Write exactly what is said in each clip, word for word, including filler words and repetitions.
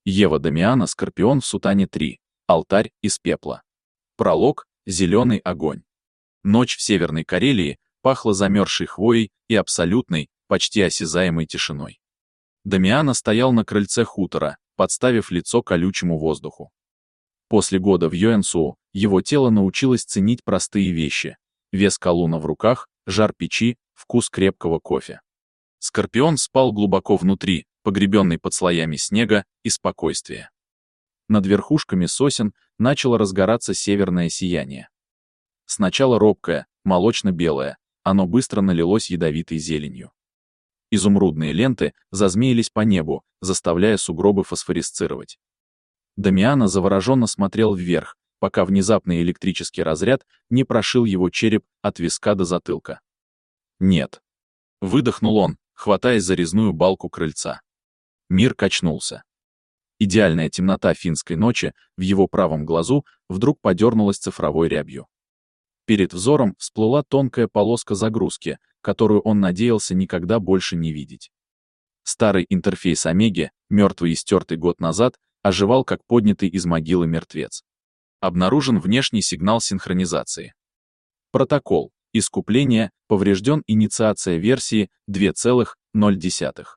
Ева Дамиана, Скорпион в сутане три. Алтарь из пепла. Пролог. Зеленый огонь. Ночь в Северной Карелии пахла замерзшей хвоей и абсолютной, почти осязаемой тишиной. Дамиана стоял на крыльце хутора, подставив лицо колючему воздуху. После года в Йоэнсуу его тело научилось ценить простые вещи: вес колуна в руках, жар печи, вкус крепкого кофе. Скорпион спал глубоко внутри, погребенный под слоями снега и спокойствия. Над верхушками сосен начало разгораться северное сияние. Сначала робкое, молочно-белое, оно быстро налилось ядовитой зеленью. Изумрудные ленты зазмеились по небу, заставляя сугробы фосфорисцировать. Дамиана завороженно смотрел вверх, пока внезапный электрический разряд не прошил его череп от виска до затылка. «Нет!» — выдохнул он, хватаясь за резную балку крыльца. Мир качнулся. Идеальная темнота финской ночи в его правом глазу вдруг подернулась цифровой рябью. Перед взором всплыла тонкая полоска загрузки, которую он надеялся никогда больше не видеть. Старый интерфейс Омеги, мертвый и стертый год назад, оживал как поднятый из могилы мертвец. Обнаружен внешний сигнал синхронизации. Протокол. Искупление. Поврежден инициация версии два целых ноль десятых.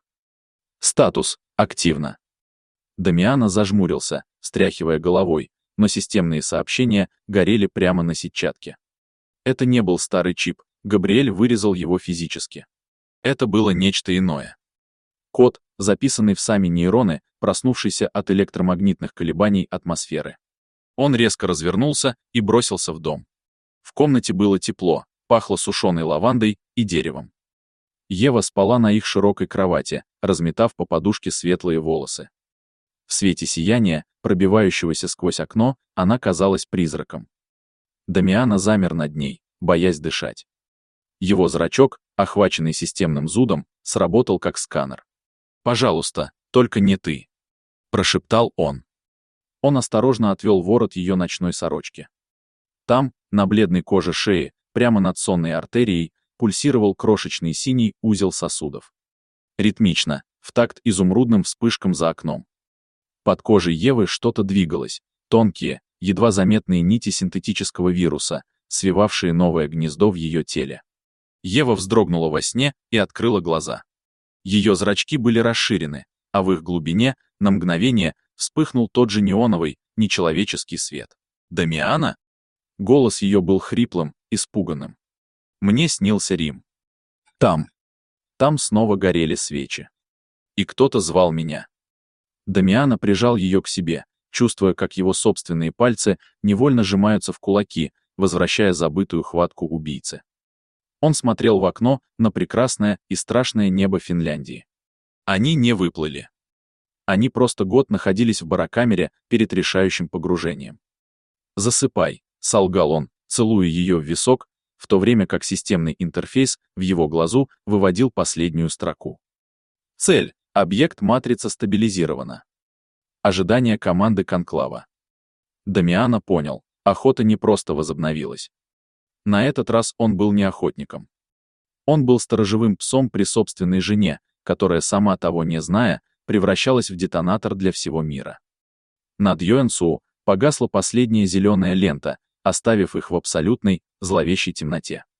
Статус. Активно. Дамиана зажмурился, встряхивая головой, но системные сообщения горели прямо на сетчатке. Это не был старый чип, Габриэль вырезал его физически. Это было нечто иное. Код, записанный в сами нейроны, проснувшийся от электромагнитных колебаний атмосферы. Он резко развернулся и бросился в дом. В комнате было тепло, пахло сушеной лавандой и деревом. Ева спала на их широкой кровати, разметав по подушке светлые волосы. В свете сияния, пробивающегося сквозь окно, она казалась призраком. Дамиана замер над ней, боясь дышать. Его зрачок, охваченный системным зудом, сработал как сканер. «Пожалуйста, только не ты», — прошептал он. Он осторожно отвел ворот ее ночной сорочки. Там, на бледной коже шеи, прямо над сонной артерией, пульсировал крошечный синий узел сосудов. Ритмично, в такт изумрудным вспышкам за окном. Под кожей Евы что-то двигалось, тонкие, едва заметные нити синтетического вируса, свивавшие новое гнездо в ее теле. Ева вздрогнула во сне и открыла глаза. Ее зрачки были расширены, а в их глубине, на мгновение, вспыхнул тот же неоновый, нечеловеческий свет. «Дамиана?» Голос ее был хриплым, испуганным. «Мне снился Рим. Там. Там снова горели свечи. И кто-то звал меня». Дамиана прижал ее к себе, чувствуя, как его собственные пальцы невольно сжимаются в кулаки, возвращая забытую хватку убийцы. Он смотрел в окно на прекрасное и страшное небо Финляндии. Они не выплыли. Они просто год находились в барокамере перед решающим погружением. «Засыпай», — солгал он, целуя ее в висок, в то время как системный интерфейс в его глазу выводил последнюю строку. Цель. Объект матрица стабилизирована. Ожидание команды конклава. Дамиана понял, охота не просто возобновилась. На этот раз он был не охотником. Он был сторожевым псом при собственной жене, которая, сама того не зная, превращалась в детонатор для всего мира. Над Йоэнсуу погасла последняя зеленая лента, оставив их в абсолютной, зловещей темноте.